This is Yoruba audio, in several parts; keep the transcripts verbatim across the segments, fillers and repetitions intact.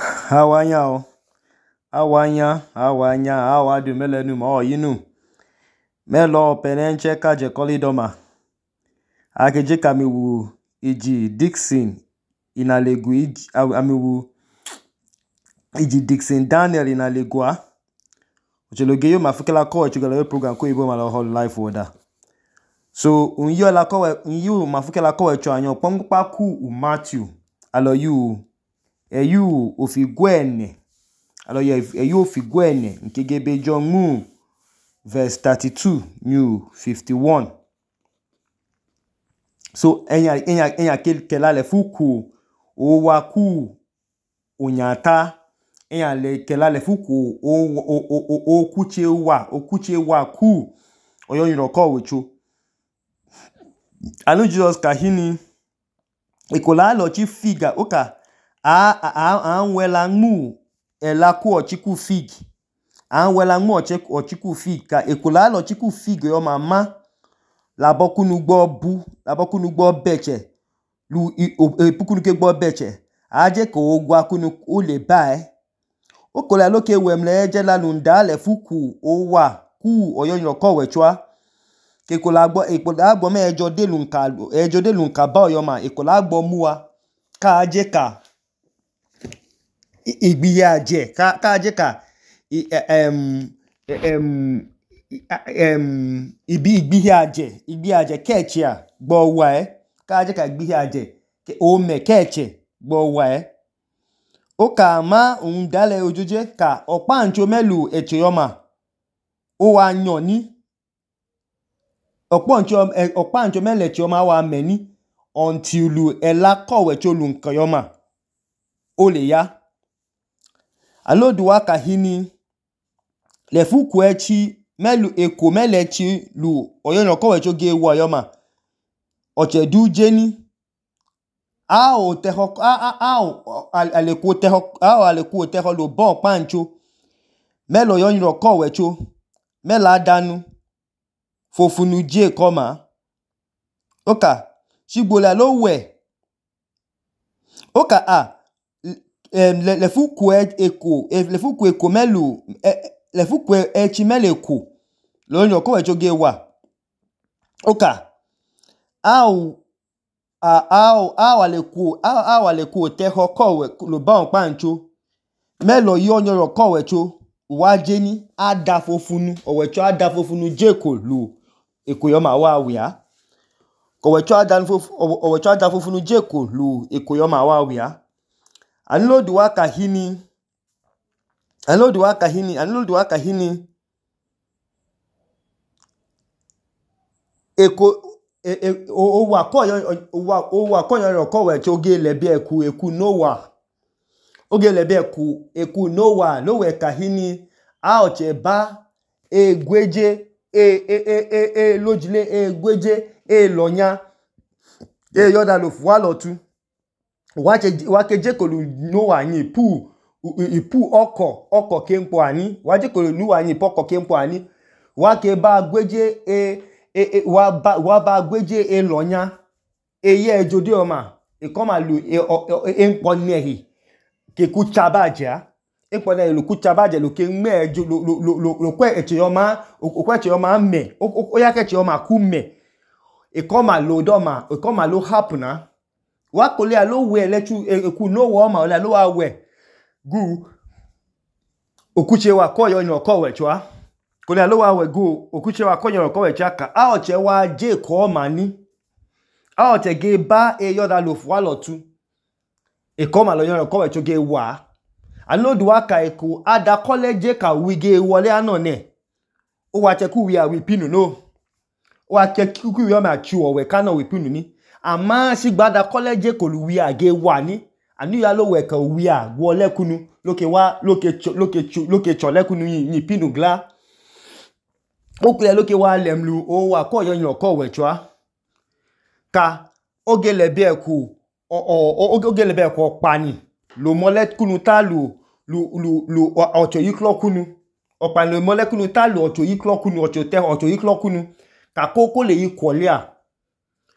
Awanya o. Awanya, awanya, awadu melenu ma o yinu. Melo penenche kaje kolidoma. Akeje kamiwu iji Dixon inalegu iji amiwu iji Dixon Daniel inalegua. Ochelogeyo mafukela ko chugala program ko ibo malo whole life order. So unyo la ko unyo mafukela ko echo anyo pongpa ku u Matthew alo you e you ofigwene alo ye e you ofigwene nkegebe John mu verse thirty-two new fifty-one. So enya enya enya kela le fuku o waku onyata enya le kela le fuku o o o o kuche wa o kuche wa ku oyo yiroko wecho. Anu Jesus kahini ikola lo chi figa oka a a a wela mu ela ku ochiku fig a wela mu ochiku ochiku fig ka ikola lo chiku fig yo mama la bokunu gbo bu la bokunu gbo beche lu epukunu ke gbo beche aje ko ogwa kunu o le bae okola loke wemle je la lunda le fuku o wa ku oyo yiroko wechwa ke kola gbo ikola gbo me ejo de lunka ejo de lunka ba oyo ma ikola gbo muwa ka aje ka igbiye aje ka ka aje ka em em em ibi igbiye aje igbiye aje kechi a gbo wa e ka aje ka igbiye aje ke o me keche gbo wa e o ka ma un dale ojoje ka opa ncho melu eche yoma o wa yan ni opo ncho opa ncho mele eche yoma wa meni until lu ela kowe cho lu nkan yoma o le ya aloduwa kahini le fuku echi melu eko mele echi lu oyono kowe cho ge wa yoma oche du jeni a o teho a a a aleku teho a aleku teho lo bon pancho melo yono kowe cho mela danu fofunu je koma oka shigbola lo we oka a Um, le, le fuku eko le fuku eko melu le fuku echi meleko lo nyo ko echo ge wa oka au a au au aleku au au aleku te ho ko we lo ba pancho melo yo nyo ko wecho wa jeni ada fofunu owecho ada fofunu jeko lu eko yo ma wa wia ko wecho ada fofunu owecho ada fofunu jeko lu eko yo ma wa wia Anlodu wa kahini Anlodu wa kahini Anlodu wa kahini eko e, e, o wa ko yo o wa ko yo ko we cho ge le bi eku eku Noah oge le bi eku eku Noah lo we kahini a oche ba egweje e e e e e lojile egweje e lonya e yoda lo fu alotu wache wakeje kolu Noah yin pu ipu oko oko kempo ani waje kolu Noah yin poko kempo ani wake ba gweje e e wa ba wa ba gweje e lonya eye ejode oma e koma lu e npo nehi ke ku chabaja e po na lu ku chabaja lu ke me ejo lo lo lo kwe eche yoma o kwe eche yoma me o ya ke eche yoma ku me e koma lo doma e koma lo hapuna wa kole alo we lechu eku no wo ma ola lo wa we gu okuche wa koyo ni okowe chwa kole alo wa we gu okuche wa koyo okowe chaka a oche wa je ko ma ni a oche ge ba e yoda lo fu alotu e ko ma lo yon okowe cho ge wa alodu wa ka eku ada college ka wi ge wole ana ne o wa che ku wi a wi pinu no o wa che ku wi o ma chu o we kana wi pinu ni ama sigbada college ko lu wi age wa ni anu ya lo we ka wi a wo lekunu loke wa loke loke loke cho lekunu yin yin pinu gla o kle loke wa lemlu o wa ko yo yan ko we chwa ka ogele bi eku o o ogele bi eku pani lo molekunu ta lu lu lu lu ocho yiklo kunu o pa lo molekunu ta lu ocho yiklo kunu ocho te ocho yiklo kunu ka koko le yikole a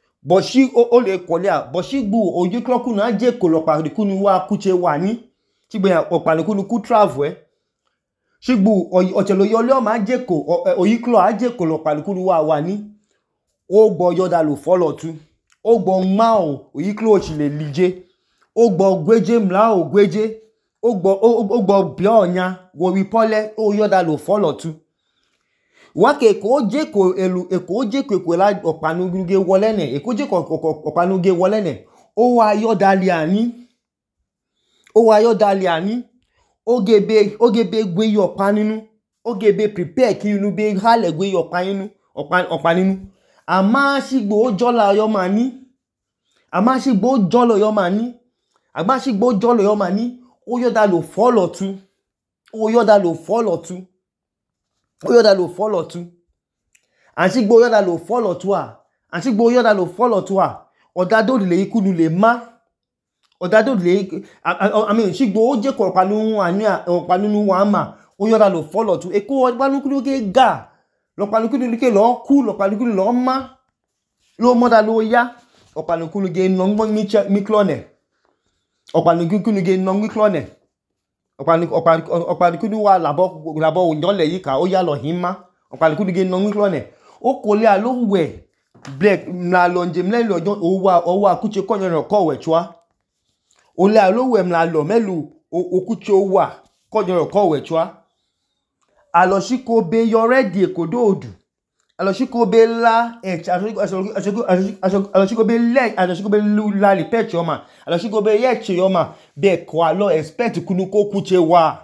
Boshi o, o le kole a boshi gbu oju kloku na je kolopa kunu wa kuche wa ni shigbo ya okpanuku nu ku travel eh shigbo ochelo yo le o ma jeko oyiklo ajeko lo okpanuku nu wa wa ni o gbo yoda lo follow tu o gbo ma o oyiklo o chi le lije o gbo gweje mla o gweje o gbo o gbo bi onya wo wi pole o yoda lo follow tu wa ke ko je ko elu e ko je ko ko la opanuge wole ne e ko je ko opanuge wole ne o wa yoda li ani o wa yoda li ani o gebe o gebe gwe yo paninu o gebe prepare ki inu be hale gwe yo paninu opan opaninu ama shigbo o jola yo mani ama shigbo o jolo yo mani ama shigbo o jolo yo mani o yoda lo follow tu o yoda lo follow tu o yoda lo follow tu anshigbo yoda lo follow tu a anshigbo yoda lo follow tu a odado le ikunu le ma odado le I mean shigbo o je ko panu ani panu nu wa ma o yoda lo follow tu e ko panu ku ge ga lo panu ku ni ke lo ku lo panu ku lo ma lo mo da lo ya o panu ku ge no ngbo mi mi clone o panu ku ge no mi clone Opani opani opani kudu wa labo labo unjole yika o ya lo hima opani kudu ge no mi clone o ko le alo we black na lo nje mle lo o wa o wa kuche konyo ro ko we chwa o le alo we mla lo melu o kuche o wa konyo ro ko we chwa alo shiko be yo ready ekodo odu alo shiko be la e alo shiko be le alo shiko be lu la li pecho ma alo shiko be ye che yo ma be ko alo expect kunu ko kuche wa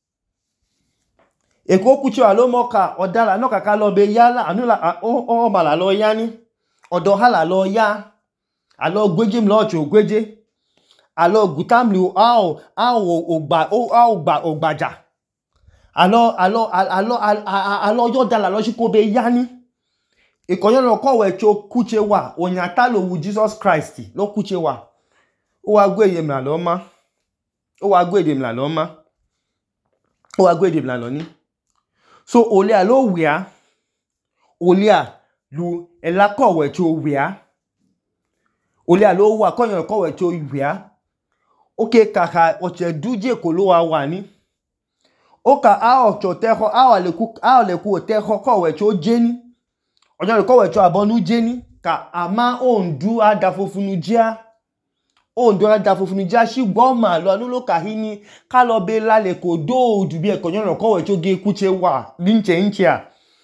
e ko kuche alo moka odala no kaka lo be yala anula o o mala lo yani odo hala lo ya alo gweje mlo cho gweje alo gutamlu ao ao ogba o ao gba ogbaja alo alo alo alo yodala lo shiko be yani Ikonyo lo ko we cho kuche wa onyata lo wu Jesus Christ lo kuche wa o wa gwe ye mla lo ma o wa gwe de mla lo ma o wa gwe de mla lo ni so ole a lo wia ole a lu e la ko we cho wia ole a lo wa konyo ko we cho wia oke kaka oche duje ko lo wa wa ni oka a o cho te ho a o le ku a o le ku te ho ko we cho jeni Ojo ko we cho abonu jeni ka ama ondu adafofunu jia ondu adafofunu jia shigbo ma lo nu lo kahini ka lo be la le ko do du bi e ko yan ko we cho ge kuche wa linche nchia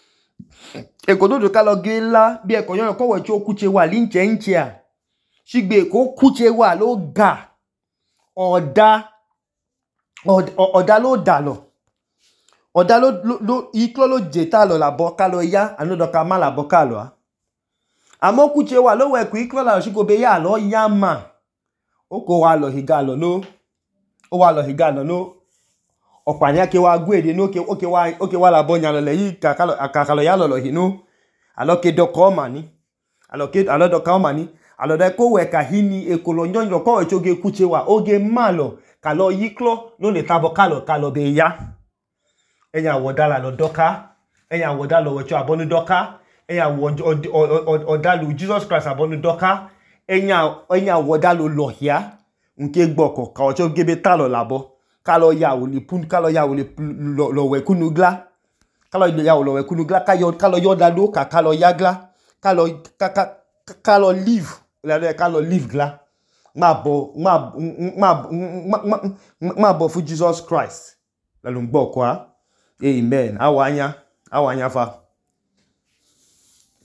e ko do do ka lo ge la bi e ko yan ko we cho kuche wa linche nchia shigbe ko kuche wa lo ga oda oda lo da lo Oda lo lo iklo lo jeta lo la boka lo ya anodo ka ma la boka lo a amo kuche wa lo we ku iklo la shiko be ya lo ya ma o ko wa lo higa lo no o wa lo higa lo no opanya ke wa gwede no ke o ke wa o ke wa la bonya lo le yi ka ka lo ka lo ya lo lo hinu alo ke do ko mani alo ke alo do ka mani alo da ko we ka hini e ko lo nyon ko we choge kuche wa oge ma lo ka lo yiklo lo le taboka lo ka lo be ya Enya wodala lo doka enya wodala lo wecho abonu doka enya wodalu Jesus Christ abonu doka enya enya wodala lo hia nke gboko ka ocho gebe ta lo labo ka lo ya wo li pun ka lo ya wo li lo we kunugla ka lo ya wo lo we kunugla ka yo ka lo yodalu ka ka lo yagla ka lo ka ka lo live la ka lo live gla ma bo ma ma ma bo fu Jesus Christ la lo ngbo kwa Amen. Awanya, awanya fa.